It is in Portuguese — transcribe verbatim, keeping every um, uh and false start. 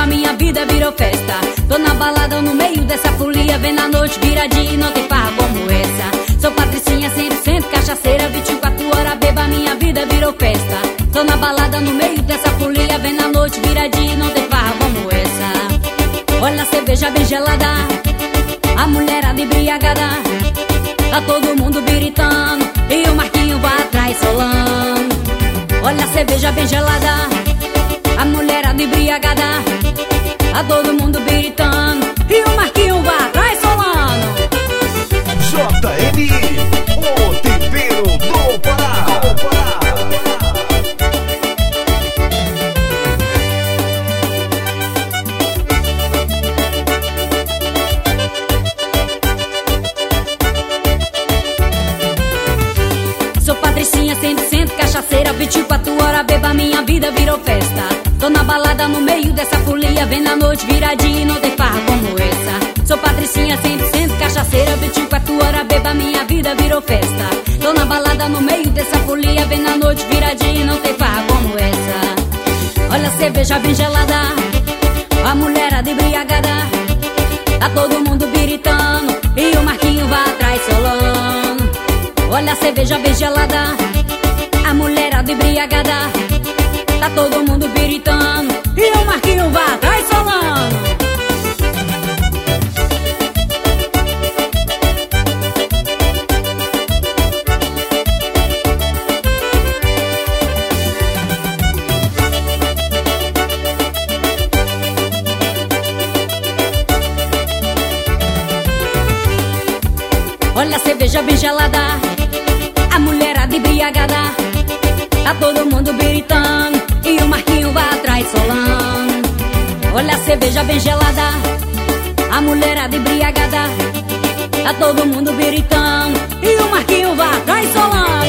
beba, minha vida virou festa. Tô na balada no meio dessa folia, vendo a noite viradinha e não tem farra como essa. Sou Patricinha cem por cento cachaceira, vinte e quatro horas beba, minha vida virou festa. Tô na balada no meio dessa folia, vendo a noite viradinha e não tem farra como essa. Olha a cerveja bem gelada, a mulherada embriagada, tá todo mundo biritando e o Marquinho vai atrás solando. Olha a cerveja bem gelada, a mulherada embriagada, tá todo mundo biritando e o Marquinho vai atrás solando. J M, o tempero do Pará. Do Pará. Sou Patricinha cem por cento cachaceira, vinte e quatro horas beba, minha vida virou festa. Tô na balada no meio dessa folia, vendo a noite viradinha e não tem farra como essa. Sou Patricinha cem por cento cachaceira, vinte e quatro horas beba, minha vida virou festa. Tô na balada no meio dessa folia, vendo a noite viradinha e não tem farra como essa. Olha a cerveja bem gelada, a mulherada embriagada, tá todo mundo biritando e o Marquinho vai atrás solando. Olha a cerveja bem gelada, a mulherada embriagada, tá todo mundo biritando e o Marquinho vai atrás solando. Olha a cerveja bem gelada, a mulherada embriagada, tá todo mundo biritando e o Marquinho vai atrás solando. Olha a cerveja bem gelada, a mulherada embriagada, tá todo mundo biritando e o Marquinho vai atrás solando.